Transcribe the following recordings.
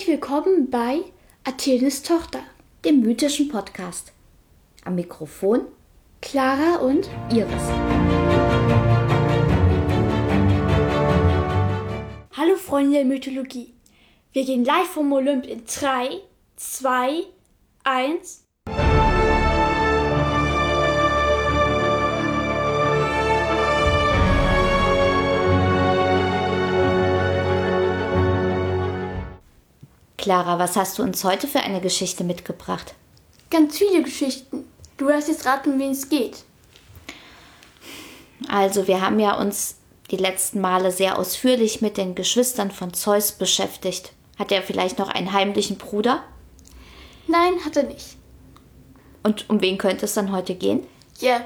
willkommen bei Athenes Tochter, dem mythischen Podcast. Am Mikrofon Clara und Iris. Hallo Freunde der Mythologie. Wir gehen live vom Olymp in 3, 2, 1... Clara, was hast du uns heute für eine Geschichte mitgebracht? Ganz viele Geschichten. Du wirst jetzt raten, um wen es geht. Also, wir haben ja uns die letzten Male sehr ausführlich mit den Geschwistern von Zeus beschäftigt. Hat er vielleicht noch einen heimlichen Bruder? Nein, hat er nicht. Und um wen könnte es dann heute gehen? Ja,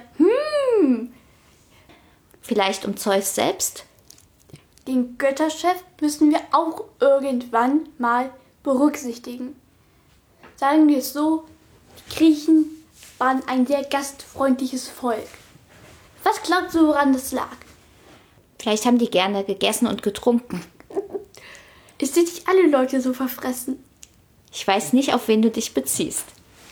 Vielleicht um Zeus selbst? Den Götterchef müssen wir auch irgendwann mal berücksichtigen. Sagen wir es so, die Griechen waren ein sehr gastfreundliches Volk. Was glaubst du, woran das lag? Vielleicht haben die gerne gegessen und getrunken. Es sind nicht alle Leute so verfressen. Ich weiß nicht, auf wen du dich beziehst.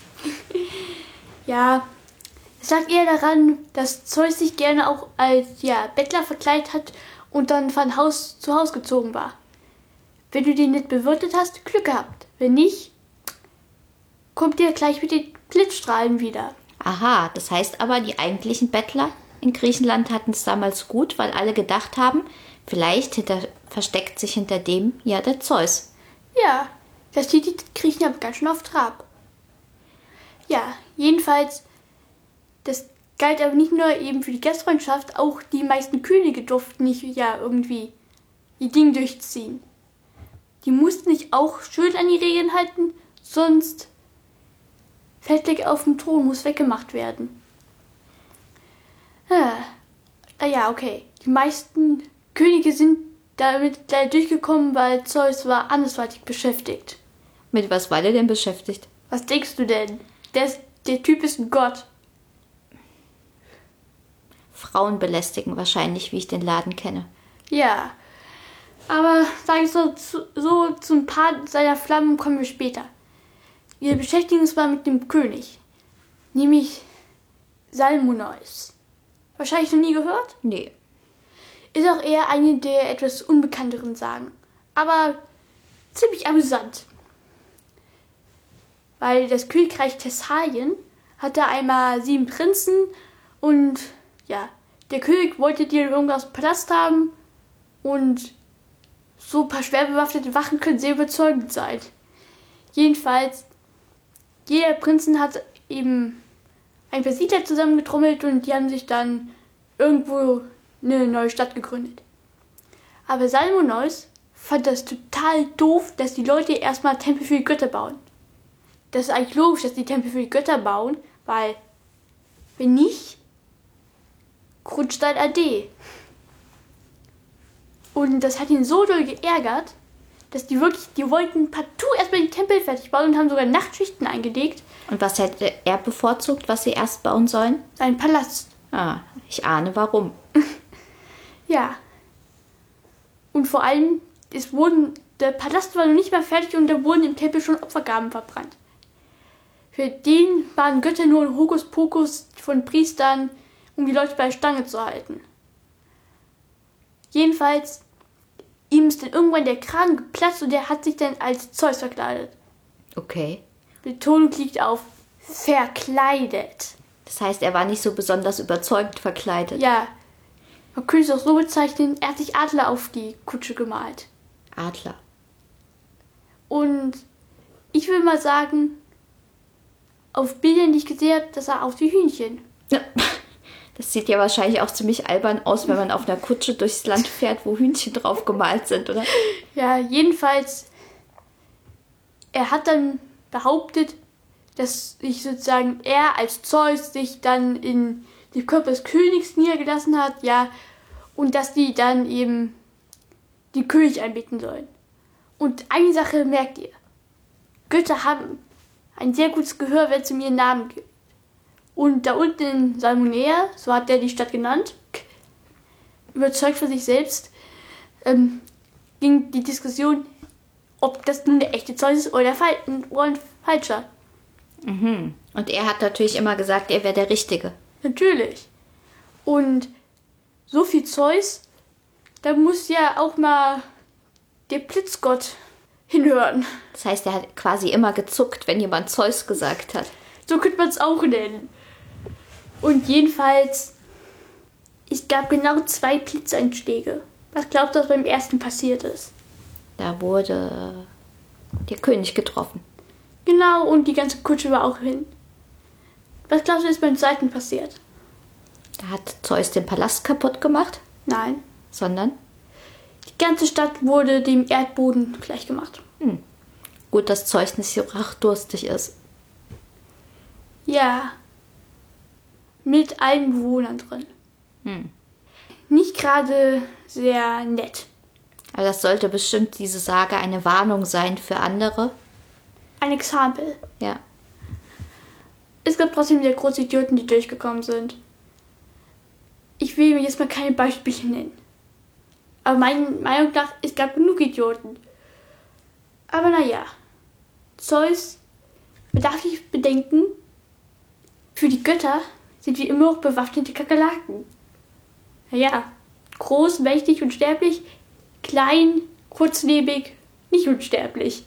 Ja, es lag eher daran, dass Zeus sich gerne auch als Bettler verkleidet hat und dann von Haus zu Haus gezogen war. Wenn du den nicht bewirtet hast, Glück gehabt. Wenn nicht, kommt dir gleich mit den Blitzstrahlen wieder. Aha, das heißt aber, die eigentlichen Bettler in Griechenland hatten es damals gut, weil alle gedacht haben, vielleicht versteckt sich hinter dem ja der Zeus. Ja, das steht die Griechen aber ganz schön auf Trab. Ja, jedenfalls, das galt aber nicht nur eben für die Gastfreundschaft, auch die meisten Könige durften nicht irgendwie ihr Ding durchziehen. Die mussten sich auch schön an die Regeln halten, sonst Fettfleck auf dem Thron muss weggemacht werden. Okay. Die meisten Könige sind damit gleich durchgekommen, weil Zeus war andersweitig beschäftigt. Mit was war der denn beschäftigt? Was denkst du denn? Der Typ ist ein Gott. Frauen belästigen wahrscheinlich, wie ich den Laden kenne. Ja, aber sag ich so zu ein paar seiner Flammen kommen wir später. Wir beschäftigen uns mal mit dem König, nämlich Salmoneus. Wahrscheinlich noch nie gehört? Nee. Ist auch eher eine der etwas unbekannteren Sagen, aber ziemlich amüsant. Weil das Königreich Thessalien hatte einmal 7 Prinzen und der König wollte die irgendwas im Palast haben und so ein paar schwer bewaffnete Wachen können sehr überzeugend sein. Jedenfalls, jeder Prinzen hat eben ein paar Siedler zusammengetrommelt und die haben sich dann irgendwo eine neue Stadt gegründet. Aber Salmoneus fand das total doof, dass die Leute erstmal Tempel für die Götter bauen. Das ist eigentlich logisch, dass die Tempel für die Götter bauen, weil wenn nicht, Grundstein AD. Und das hat ihn so doll geärgert, dass die wollten partout erstmal den Tempel fertig bauen und haben sogar Nachtschichten eingelegt. Und was hätte er bevorzugt, was sie erst bauen sollen? Seinen Palast. Ah, ich ahne warum. Ja. Und vor allem, der Palast war noch nicht mal fertig und da wurden im Tempel schon Opfergaben verbrannt. Für den waren Götter nur ein Hokuspokus von Priestern, um die Leute bei der Stange zu halten. Jedenfalls, ihm ist dann irgendwann der Kragen geplatzt und er hat sich dann als Zeus verkleidet. Okay. Betonung liegt auf verkleidet. Das heißt, er war nicht so besonders überzeugend verkleidet. Ja, man könnte es auch so bezeichnen, er hat sich Adler auf die Kutsche gemalt. Adler. Und ich will mal sagen, auf Bildern, die ich gesehen habe, das sah aus wie Hühnchen. Ja. Das sieht ja wahrscheinlich auch ziemlich albern aus, wenn man auf einer Kutsche durchs Land fährt, wo Hühnchen drauf gemalt sind, oder? Ja, jedenfalls, er hat dann behauptet, dass sich sozusagen er als Zeus sich dann in den Körper des Königs niedergelassen hat, und dass die dann eben den König anbeten sollen. Und eine Sache merkt ihr, Götter haben ein sehr gutes Gehör, wenn es um ihren Namen geht. Und da unten in Salmonea, so hat er die Stadt genannt, überzeugt von sich selbst, ging die Diskussion, ob das nun der echte Zeus ist oder ein falscher. Mhm. Und er hat natürlich immer gesagt, er wäre der Richtige. Natürlich. Und so viel Zeus, da muss ja auch mal der Blitzgott hinhören. Das heißt, er hat quasi immer gezuckt, wenn jemand Zeus gesagt hat. So könnte man es auch nennen. Und jedenfalls, es gab genau 2 Blitzeinschläge. Was glaubst du, was beim ersten passiert ist? Da wurde der König getroffen. Genau, und die ganze Kutsche war auch hin. Was glaubst du, ist beim zweiten passiert? Da hat Zeus den Palast kaputt gemacht, Nein. sondern Die ganze Stadt wurde dem Erdboden gleichgemacht. gut, dass Zeus nicht so rachdurstig ist. Ja. Mit allen Bewohnern drin. Nicht gerade sehr nett. Aber das sollte bestimmt diese Sage eine Warnung sein für andere. Ein Exempel. Ja. Es gab trotzdem sehr große Idioten, die durchgekommen sind. Ich will mir jetzt mal keine Beispiele nennen. Aber meiner Meinung nach, es gab genug Idioten. Aber naja. Zeus bedarf ich bedenken, für die Götter sind wir immer noch bewaffnete Kakerlaken. Naja, groß, mächtig, unsterblich, klein, kurzlebig, nicht unsterblich.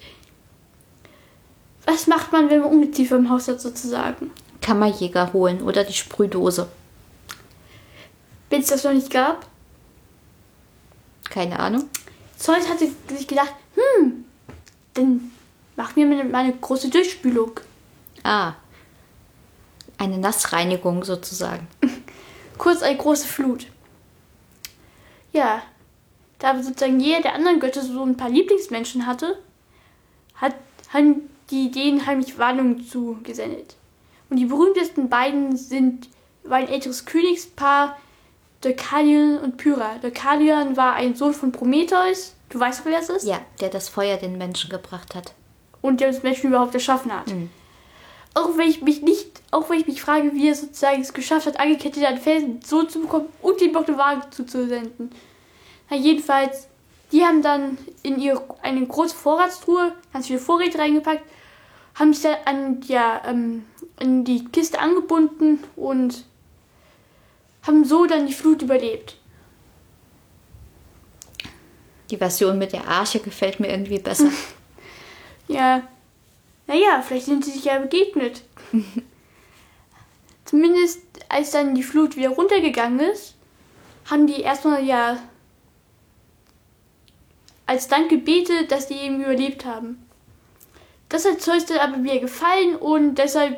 Was macht man, wenn man Ungeziefer im Haus hat, sozusagen? Kammerjäger holen oder die Sprühdose. Wenn es das noch nicht gab? Keine Ahnung. Zeus hatte sich gedacht, dann mach mir mal eine große Durchspülung. Ah. Eine Nassreinigung sozusagen. Kurz eine große Flut. Ja, da aber sozusagen jeder der anderen Götter so ein paar Lieblingsmenschen hatte, haben die denen heimlich Warnungen zugesendet. Und die berühmtesten beiden war ein älteres Königspaar, Deukalion und Pyrrha. Deukalion war ein Sohn von Prometheus. Du weißt, wer das ist? Ja, der das Feuer den Menschen gebracht hat. Und der uns Menschen überhaupt erschaffen hat. Auch wenn ich mich frage, wie er sozusagen es geschafft hat, angekettet an Felsen so zu bekommen und ihm noch eine Waage zuzusenden. Na jedenfalls, die haben dann in eine große Vorratstruhe ganz viele Vorräte reingepackt, haben sich dann an die Kiste angebunden und haben so dann die Flut überlebt. Die Version mit der Arche gefällt mir irgendwie besser. Ja, naja, vielleicht sind sie sich ja begegnet. Zumindest als dann die Flut wieder runtergegangen ist, haben die erstmal ja als Dank gebetet, dass die eben überlebt haben. Das hat Zeus dann aber wieder gefallen und deshalb,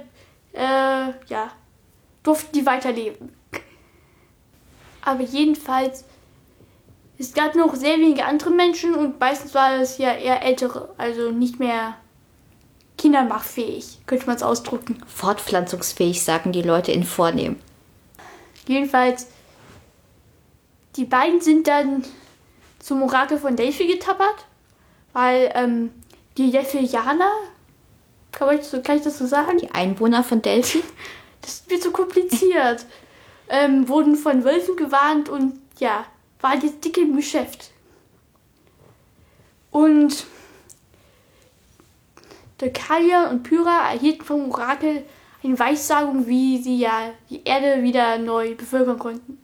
durften die weiterleben. Aber jedenfalls, es gab noch sehr wenige andere Menschen und meistens war es ja eher ältere, also nicht mehr kindermachfähig, könnte man es ausdrücken. Fortpflanzungsfähig, sagen die Leute in Vornehm. Jedenfalls, die beiden sind dann zum Orakel von Delphi getappert, weil die Delphianer, kann ich das so sagen? Die Einwohner von Delphi? Das wird so kompliziert. Wurden von Wölfen gewarnt und ja, waren jetzt dick im Geschäft. Und Deukalion und Pyrrha erhielten vom Orakel eine Weissagung, wie sie ja die Erde wieder neu bevölkern konnten.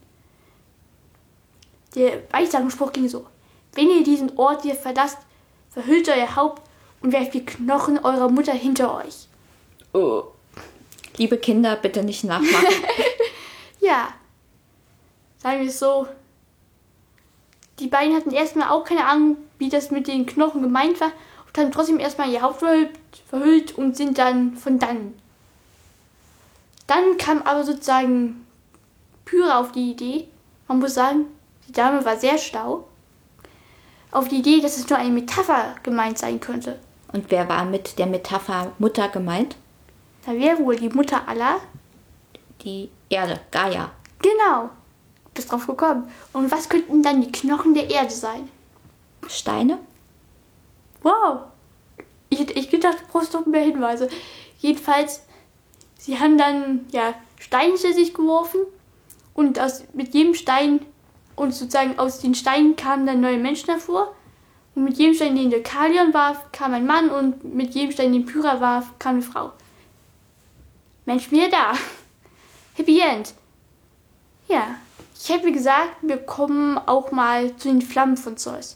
Der Weissagungsspruch ging so: Wenn ihr diesen Ort hier verlasst, verhüllt euer Haupt und werft die Knochen eurer Mutter hinter euch. Oh. Liebe Kinder, bitte nicht nachmachen. Ja, sagen wir es so. Die beiden hatten erstmal auch keine Ahnung, wie das mit den Knochen gemeint war und haben trotzdem erstmal ihr Haupt verhüllt und sind dann von dannen. Dann kam aber sozusagen Pyrrha auf die Idee, man muss sagen, die Dame war sehr schlau, auf die Idee, dass es nur eine Metapher gemeint sein könnte. Und wer war mit der Metapher Mutter gemeint? Da wäre wohl die Mutter aller. Die Erde, Gaia. Genau, bist drauf gekommen. Und was könnten dann die Knochen der Erde sein? Steine? Wow, ich gedacht, du brauchst noch mehr Hinweise. Jedenfalls, sie haben dann Steine zu sich geworfen und mit jedem Stein und sozusagen aus den Steinen kamen dann neue Menschen hervor Und mit jedem Stein, den Deucalion warf, kam ein Mann und mit jedem Stein, den Pyrrha warf, kam eine Frau. Mensch, mir da. Happy End. Ja, ich hätte gesagt, wir kommen auch mal zu den Flammen von Zeus.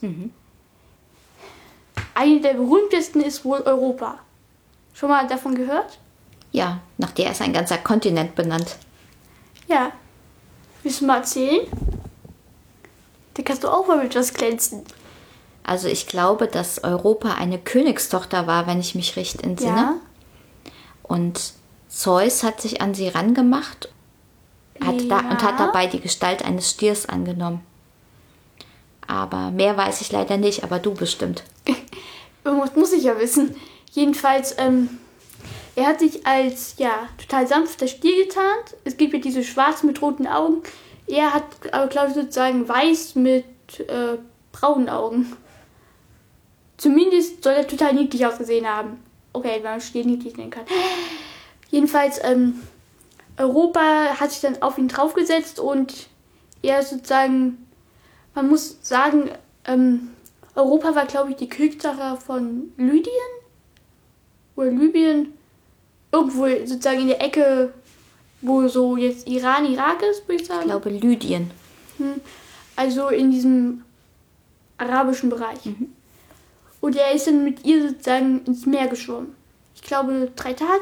Eine der berühmtesten ist wohl Europa. Schon mal davon gehört? Ja, nach der ist ein ganzer Kontinent benannt. Ja. Willst du mal erzählen? Da kannst du auch mal mit was glänzen. Also ich glaube, dass Europa eine Königstochter war, wenn ich mich recht entsinne. Ja. Und Zeus hat sich an sie rangemacht und hat dabei die Gestalt eines Stiers angenommen. Aber mehr weiß ich leider nicht, aber du bestimmt. Irgendwas muss ich ja wissen. Jedenfalls, er hat sich als, total sanfter Stier getarnt. Es gibt ja diese schwarzen mit roten Augen. Er hat aber, glaube ich, sozusagen weiß mit braunen Augen. Zumindest soll er total niedlich ausgesehen haben. Okay, wenn man Stier niedlich nennen kann. Jedenfalls, Europa hat sich dann auf ihn draufgesetzt und er sozusagen, man muss sagen, Europa war, glaube ich, die Königstochter von Lydien oder Libyen. Irgendwo sozusagen in der Ecke, wo so jetzt Iran, Irak ist, würde ich sagen. Ich glaube Lydien. Also in diesem arabischen Bereich. Und er ist dann mit ihr sozusagen ins Meer geschwommen. Ich glaube 3 Tage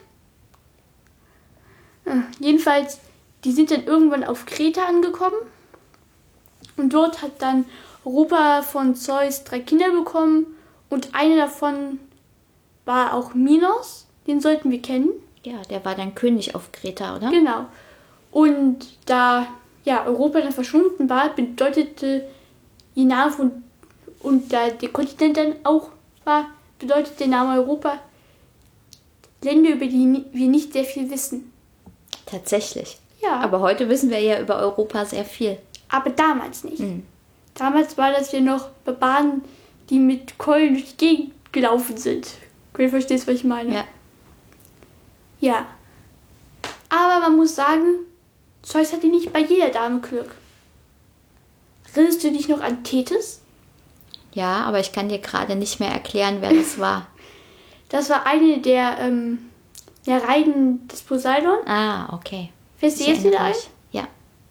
lang. Jedenfalls, die sind dann irgendwann auf Kreta angekommen. Und dort hat dann Europa von Zeus 3 Kinder bekommen. Und einer davon war auch Minos. Den sollten wir kennen. Ja, der war dann König auf Kreta, oder? Genau. Und da Europa dann verschwunden war, bedeutete die Name von, und da der Kontinent dann auch war, bedeutet der Name Europa Länder, über die wir nicht sehr viel wissen. Tatsächlich. Ja. Aber heute wissen wir ja über Europa sehr viel. Aber damals nicht. Damals war das ja noch Barbaren, die mit Keulen durch die Gegend gelaufen sind. Du verstehst, was ich meine? Ja. Ja. Aber man muss sagen, Zeus hatte nicht bei jeder Dame Glück. Erinnerst du dich noch an Tethys? Ja, aber ich kann dir gerade nicht mehr erklären, wer das war. Das war eine der Reiden des Poseidon. Ah, okay. Fällt dir jetzt wieder ein? Ja.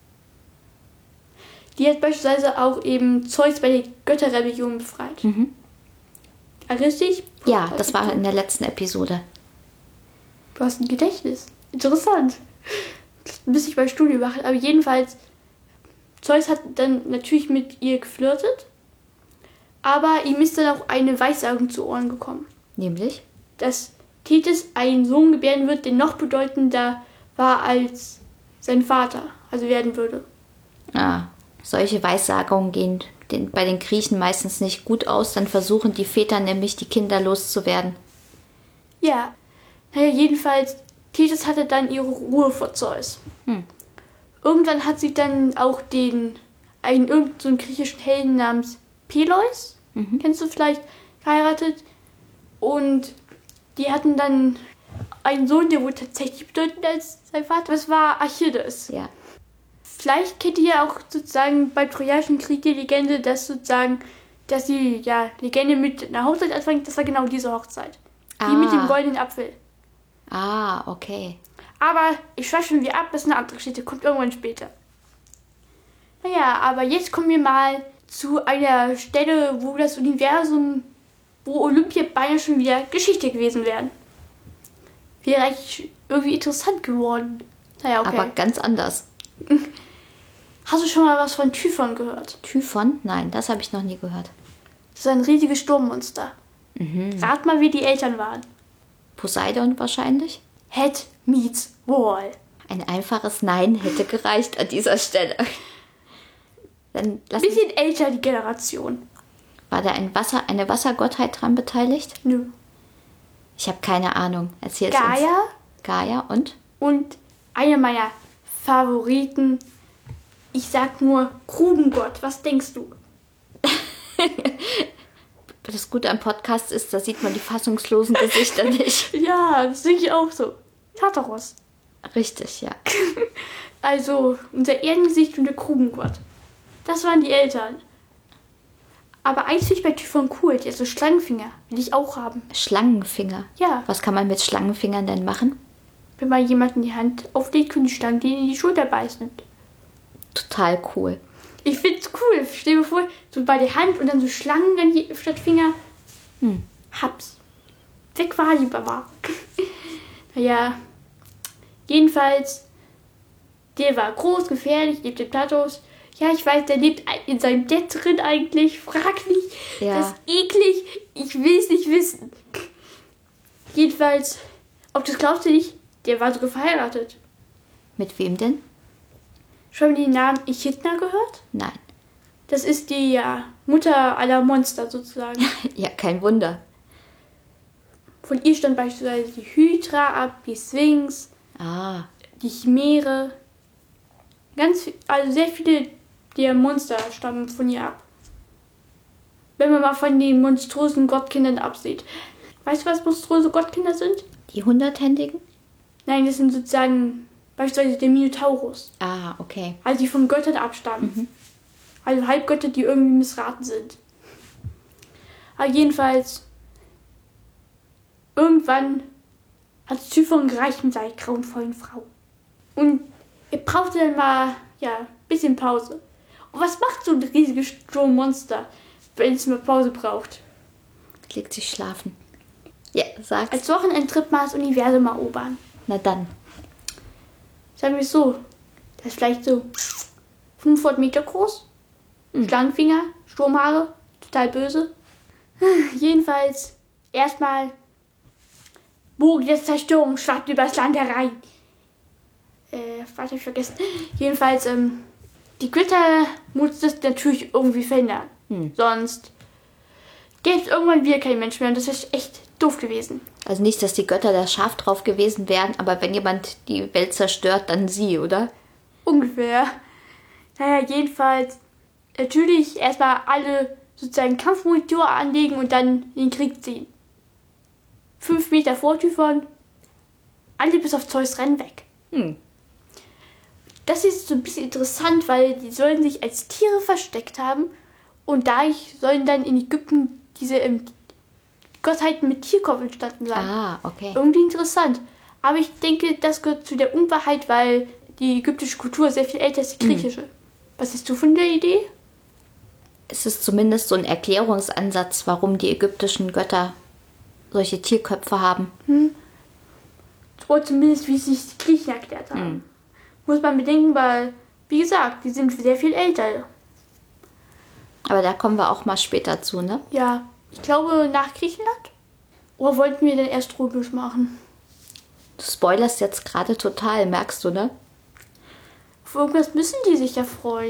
Die hat beispielsweise auch eben Zeus bei der Götterrebellion befreit. Erinnerst du dich? Ja, das war in der letzten Episode. Du hast ein Gedächtnis. Interessant. Das müsste ich beim Studium machen. Aber jedenfalls, Zeus hat dann natürlich mit ihr geflirtet. Aber ihm ist dann auch eine Weissagung zu Ohren gekommen. Nämlich? Dass Tethys einen Sohn gebären wird, der noch bedeutender war als sein Vater, also werden würde. Ah, solche Weissagungen gehen bei den Griechen meistens nicht gut aus. Dann versuchen die Väter nämlich, die Kinder loszuwerden. Ja, naja, jedenfalls, Tethys hatte dann ihre Ruhe vor Zeus. Irgendwann hat sie dann auch irgendeinen so einen griechischen Helden namens Peleus, kennst du vielleicht, geheiratet. Und die hatten dann einen Sohn, der wohl tatsächlich bedeutender als sein Vater. Das war Achilles. Ja. Vielleicht kennt ihr ja auch sozusagen beim Trojanischen Krieg die Legende, dass die Legende mit einer Hochzeit anfängt. Das war genau diese Hochzeit. Die mit dem goldenen Apfel. Ah, okay. Aber ich schweife schon wieder ab, das ist eine andere Geschichte, kommt irgendwann später. Naja, aber jetzt kommen wir mal zu einer Stelle, wo Olympia beinahe schon wieder Geschichte gewesen wäre. Wäre eigentlich irgendwie interessant geworden. Naja, okay. Aber ganz anders. Hast du schon mal was von Typhon gehört? Typhon? Nein, das habe ich noch nie gehört. Das ist ein riesiges Sturmmonster. Rat mal, wie die Eltern waren. Poseidon wahrscheinlich? Head meets Wall. Ein einfaches Nein hätte gereicht an dieser Stelle. Dann Bisschen älter die Generation. War da eine Wassergottheit dran beteiligt? Nö. Ich habe keine Ahnung. Erzähl es uns. Gaia und? Und einer meiner Favoriten, ich sag nur Grubengott. Was denkst du? Das Gute am Podcast ist, da sieht man die fassungslosen Gesichter nicht. Ja, das denke ich auch so. Tartaros. Richtig, ja. Also unser Erdengesicht und der Grubengott. Das waren die Eltern. Aber eins finde ich bei Typhon cool, der so Schlangenfinger. Will ich auch haben. Schlangenfinger? Ja. Was kann man mit Schlangenfingern denn machen? Wenn man jemanden die Hand auflegt, können die Schlangen die in die Schulter beißen. Total cool. Ich finde es cool. Stell dir vor, so bei der Hand und dann so Schlangen dann statt Finger. Hab's. Weg war die Baba. Naja. Jedenfalls, der war groß, gefährlich, lebt im Tatos. Ja, ich weiß, der lebt in seinem Bett drin eigentlich. Frag nicht. Ja. Das ist eklig. Ich will es nicht wissen. Jedenfalls, ob das glaubst du nicht, der war sogar verheiratet. Mit wem denn? Schon den Namen Echidna gehört? Nein. Das ist die Mutter aller Monster sozusagen. Ja, kein Wunder. Von ihr stammt beispielsweise die Hydra ab, die Sphinx, die Chimäre. Also sehr viele der Monster stammen von ihr ab. Wenn man mal von den monströsen Gottkindern absieht. Weißt du, was monströse Gottkinder sind? Die 100-Händigen? Nein, das sind sozusagen beispielsweise der Minotaurus. Okay. Also die von Göttern abstammen. Also Halbgötter, die irgendwie missraten sind. Aber jedenfalls, irgendwann hat Typhon gereicht mit seiner grauenvollen Frau. Und er brauchte dann mal, ein bisschen Pause. Und was macht so ein riesiges Sturmmonster, wenn es mal Pause braucht? Legt sich schlafen. Ja, sag's. Als Wochenendtrip mal das Universum erobern. Na dann. Sagen wir es so, das ist vielleicht so 500 Meter groß. Schlangenfinger, Sturmhaare, total böse. Jedenfalls, erstmal Bogen der Zerstörung schwappt übers Land herein. Was hab ich vergessen? Jedenfalls, die Götter muss das natürlich irgendwie verhindern. Sonst gäbe es irgendwann wieder kein Mensch mehr und das ist echt doof gewesen. Also nicht, dass die Götter da scharf drauf gewesen wären, aber wenn jemand die Welt zerstört, dann sie, oder? Ungefähr. Naja, jedenfalls natürlich erstmal alle sozusagen Kampfmonitore anlegen und dann in den Krieg ziehen. 5 Meter vor Typhon, alle bis auf Zeus rennen weg. Das ist so ein bisschen interessant, weil die sollen sich als Tiere versteckt haben und dadurch sollen dann in Ägypten diese Gottheiten mit Tierkopf entstanden sein. Okay. Irgendwie interessant. Aber ich denke, das gehört zu der Unwahrheit, weil die ägyptische Kultur sehr viel älter ist als die griechische. Was siehst du von der Idee? Es ist zumindest so ein Erklärungsansatz, warum die ägyptischen Götter solche Tierköpfe haben. Oder zumindest, wie es sich die Griechen erklärt haben. Muss man bedenken, weil, wie gesagt, die sind sehr viel älter. Aber da kommen wir auch mal später zu, ne? Ja, ich glaube nach Griechenland. Oder wollten wir denn erst römisch machen? Du spoilerst jetzt gerade total, merkst du, ne? Auf irgendwas müssen die sich ja freuen.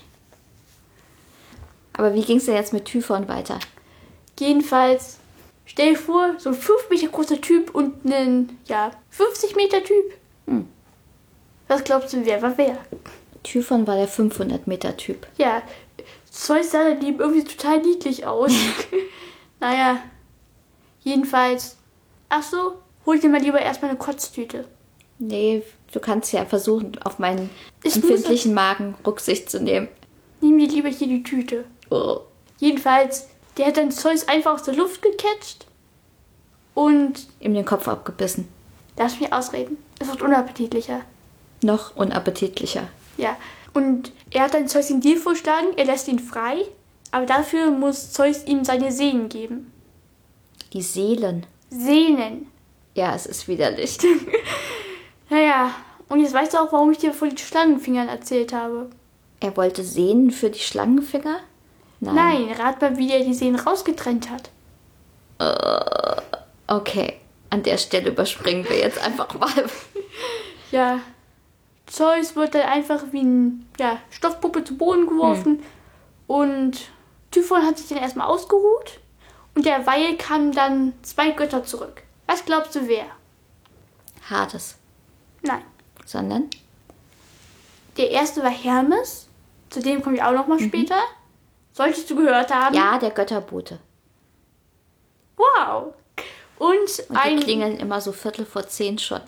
Aber wie ging es denn jetzt mit Typhon weiter? Jedenfalls, stell dir vor, so ein 5 Meter großer Typ und ein, 50 Meter Typ. Was glaubst du, wer war wer? Typhon war der 500-Meter-Typ. Ja, Zeus sah daneben irgendwie total niedlich aus. Naja, jedenfalls. Ach so, hol dir mal lieber erstmal eine Kotztüte. Nee, du kannst ja versuchen, auf meinen empfindlichen Magen Rücksicht zu nehmen. Nimm dir lieber hier die Tüte. Oh. Jedenfalls, der hat dann Zeus einfach aus der Luft gecatcht und Ihm den Kopf abgebissen. lass mich ausreden. Es wird unappetitlicher. Noch unappetitlicher. Ja, und er hat dann Zeus den Deal vorgeschlagen, er lässt ihn frei, aber dafür muss Zeus ihm seine Sehnen geben. Die Seelen. Sehnen. Ja, es ist widerlich. Naja, und jetzt weißt du auch, warum ich dir von den Schlangenfingern erzählt habe. Er wollte Sehnen für die Schlangenfinger? Nein, rat mal, wie er die Sehnen rausgetrennt hat. Okay, an der Stelle überspringen wir jetzt einfach mal. Ja, Zeus wird dann einfach wie eine Stoffpuppe zu Boden geworfen und Typhon hat sich dann erstmal ausgeruht und derweil kamen dann 2 Götter zurück. Was glaubst du, wer? Hades. Nein. Sondern? Der erste war Hermes, zu dem komme ich auch noch mal später. Solltest du gehört haben? Ja, der Götterbote. Wow. Und Die klingeln immer so 9:45 schon.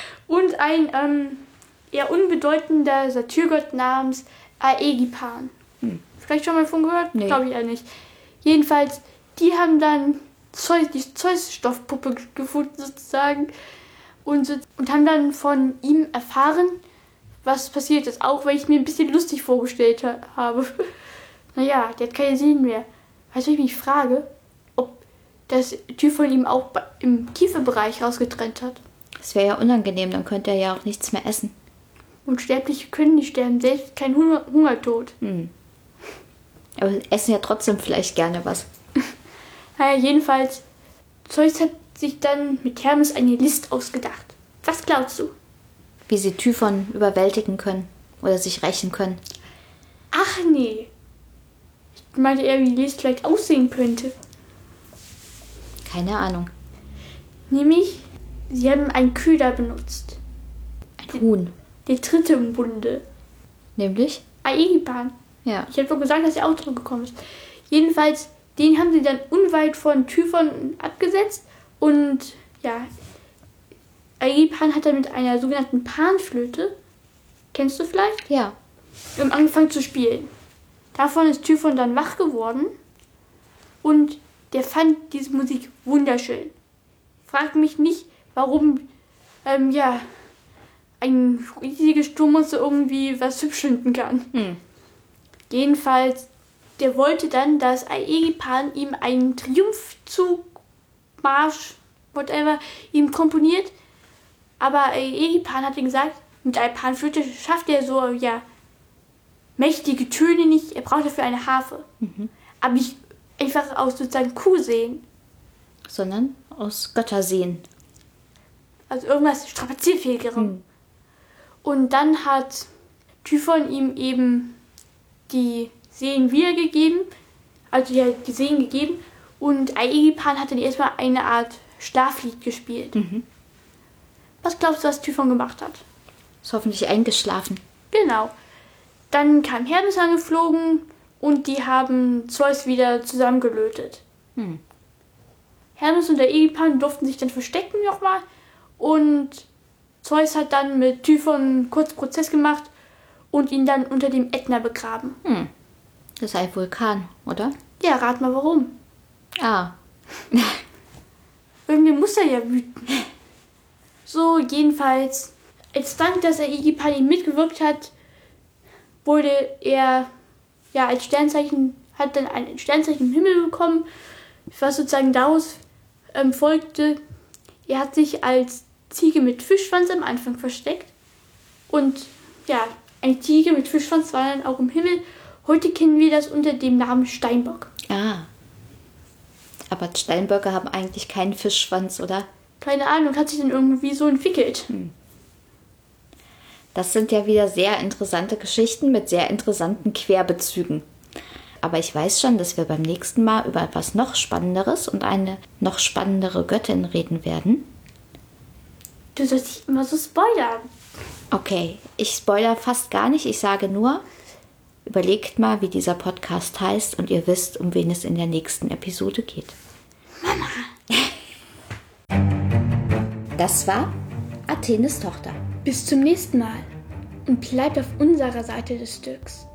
Und ein eher unbedeutender Satyrgott namens Aegipan. Vielleicht schon mal von gehört? Nee. Glaube ich ja nicht. Jedenfalls, die haben dann die Zeus-Stoffpuppe gefunden sozusagen und haben dann von ihm erfahren, was passiert ist. Auch weil ich mir ein bisschen lustig vorgestellt habe. Naja, der hat keine Seelen mehr. Weißt du, ich mich frage, ob das Typhon ihm auch im Kieferbereich rausgetrennt hat. Das wäre ja unangenehm, dann könnte er ja auch nichts mehr essen. Und Sterbliche können nicht sterben, selbst kein Hungertod. Aber essen ja trotzdem vielleicht gerne was. Naja, jedenfalls, Zeus hat sich dann mit Hermes eine List ausgedacht. Was glaubst du? Wie sie Typhon überwältigen können oder sich rächen können. Ach nee. Ich meinte eher, wie die List vielleicht aussehen könnte. Keine Ahnung. Nämlich, sie haben einen Köder benutzt. Ein Huhn. Der dritte im Bunde. Nämlich? Aegipan. Ja. Ich habe doch gesagt, dass er auch zurückgekommen ist. Jedenfalls, den haben sie dann unweit von Typhon abgesetzt. Und ja, Aegipan hat dann mit einer sogenannten Panflöte, kennst du vielleicht? Ja. Angefangen zu spielen. Davon ist Typhon dann wach geworden und der fand diese Musik wunderschön. Fragt mich nicht, warum ein riesiges Sturmmonster irgendwie was hübsch finden kann. Jedenfalls, der wollte dann, dass Aegipan ihm einen Triumphzug, Marsch, whatever, ihm komponiert. Aber Aegipan hat ihm gesagt, mit einer Panflöte schafft er so, mächtige Töne nicht. Er braucht dafür eine Harfe. Aber nicht einfach aus sozusagen Kuhsehen. Sondern aus Göttersehen. Also irgendwas Strapazierfähigerem. Und dann hat Typhon ihm eben die Seen wiedergegeben. Also die Seen gegeben. Und Aegipan hat dann erstmal eine Art Schlaflied gespielt. Was glaubst du, was Typhon gemacht hat? Ist hoffentlich eingeschlafen. Genau. Dann kam Hermes angeflogen und die haben Zeus wieder zusammengelötet. Hermes und der Aegipan durften sich dann verstecken nochmal und Zeus hat dann mit Typhon kurz Prozess gemacht und ihn dann unter dem Ätna begraben. Das ist ein Vulkan, oder? Ja, rat mal warum. Ah. Irgendwie muss er ja wüten. So, jedenfalls, als Dank, dass Aegipan ihm mitgewirkt hat, wurde er als Sternzeichen, hat dann ein Sternzeichen im Himmel bekommen, was sozusagen daraus folgte. Er hat sich als Ziege mit Fischschwanz am Anfang versteckt. Und eine Ziege mit Fischschwanz war dann auch im Himmel. Heute kennen wir das unter dem Namen Steinbock. Ah. Aber Steinböcke haben eigentlich keinen Fischschwanz, oder? Keine Ahnung, hat sich dann irgendwie so entwickelt. Das sind ja wieder sehr interessante Geschichten mit sehr interessanten Querbezügen. Aber ich weiß schon, dass wir beim nächsten Mal über etwas noch Spannenderes und eine noch spannendere Göttin reden werden. Du sollst nicht immer so spoilern. Okay, ich spoilere fast gar nicht. Ich sage nur, überlegt mal, wie dieser Podcast heißt und ihr wisst, um wen es in der nächsten Episode geht. Mama. Das war Athenes Tochter. Bis zum nächsten Mal und bleibt auf unserer Seite des Stücks.